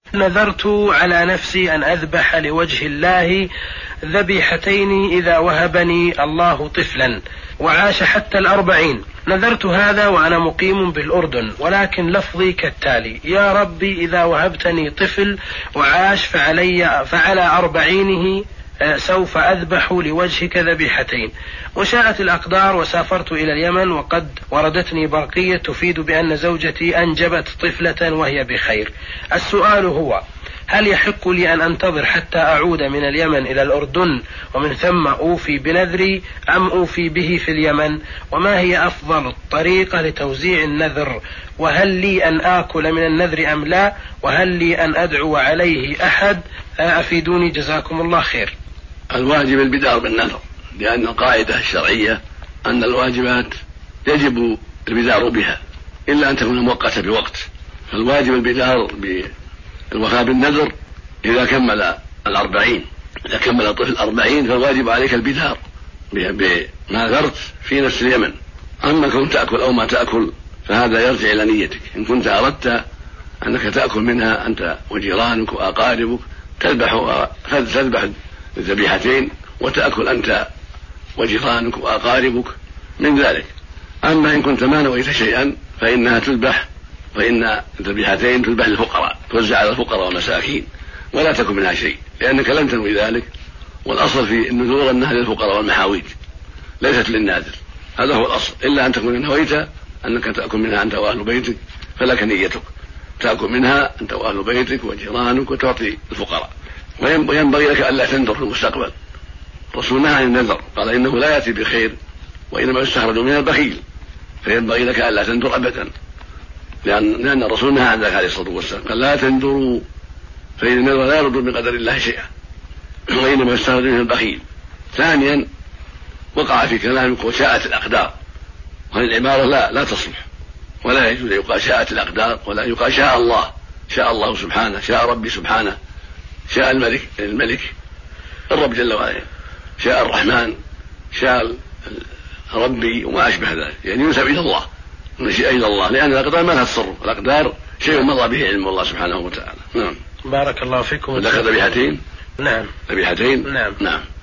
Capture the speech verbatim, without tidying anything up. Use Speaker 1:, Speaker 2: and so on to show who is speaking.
Speaker 1: نذرت على نفسي أن أذبح لوجه الله ذبيحتين إذا وهبني الله طفلا وعاش حتى الأربعين. نذرت هذا وأنا مقيم بالأردن، ولكن لفظي كالتالي: يا ربي إذا وهبتني طفل وعاش فعلي فعلى أربعينه سوف أذبح لوجهك ذبيحتين. وشاءت الأقدار وسافرت إلى اليمن، وقد وردتني برقية تفيد بأن زوجتي أنجبت طفلة وهي بخير. السؤال هو: هل يحق لي أن أنتظر حتى أعود من اليمن إلى الأردن ومن ثم أوفي بنذري، أم أوفي به في اليمن؟ وما هي أفضل الطريقة لتوزيع النذر؟ وهل لي أن آكل من النذر أم لا؟ وهل لي أن أدعو عليه أحد؟ أفيدوني جزاكم الله خير.
Speaker 2: الواجب البدار بالنذر، لأن القاعدة الشرعية أن الواجبات يجب البدار بها إلا أن تكون مؤقتة بوقت. فالواجب البدار بالوفاء بالنذر إذا كمل الأربعين. إذا كمل الطفل الأربعين فالواجب عليك البدار بما نذرت في نفس اليمن. أما كنت تأكل أو ما تأكل فهذا يرجع إلى نيتك. إن كنت أردت أنك تأكل منها أنت وجيرانك وأقاربك تذبح تذبح الذبيحتين وتأكل أنت وجيرانك وأقاربك من ذلك. أما إن كنت ما نويت شيئا فإنها تذبح، فإن الذبيحتين تذبح للفقراء، توزع على الفقراء والمساكين ولا تكن منها شيء، لأنك لم تنوي ذلك. والأصل في النذور أنها للفقراء والمحاويج ليست للناذر، هذا هو الأصل. إلا أن تكون نويت أنك تأكل منها أنت وأهل بيتك فلك نيتك، تأكل منها أنت وأهل بيتك وجيرانك وتعطي الفقراء. وينبغي لك ألا تنذر في المستقبل. الرسول نهى عن النذر، قال إنه لا يأتي بخير وإنما يستخرج من البخيل، فينبغي لك ألا تنذر أبدا، لأن, لأن الرسول نهى عن ذلك عليه الصلاة والسلام، قال لا تنذروا فإن النذر لا يرد من قدر الله شيئا وإنما يستخرج من البخيل. ثانيا وقع في كلامك وشاءت الأقدار، وهذه العبارة لا لا تصلح، ولا يجوز يقال شاءت الأقدار، ولا يقال شاء الله. شاء الله سبحانه، شاء ربي سبحانه، شاء الملك الملك الرب جل وعلا، شاء الرحمن، شاء ربي وما أشبه ذلك، يعني ينسب إلى الله ونشيء إلى الله، لأن الأقدار ما لها تصرف، الأقدار شيء مضى به علم الله سبحانه وتعالى. نعم.
Speaker 1: بارك الله فيكم.
Speaker 2: ذكر ذبيحتين.
Speaker 1: نعم.
Speaker 2: ذبيحتين.
Speaker 1: نعم.
Speaker 2: نعم.